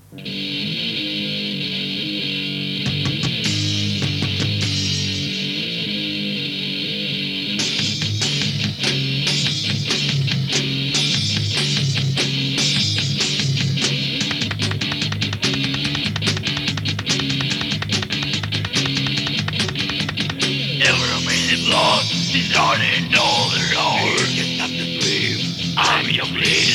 Never amazing blood, designed all the Lord. You stop the dream, I'm your bleed.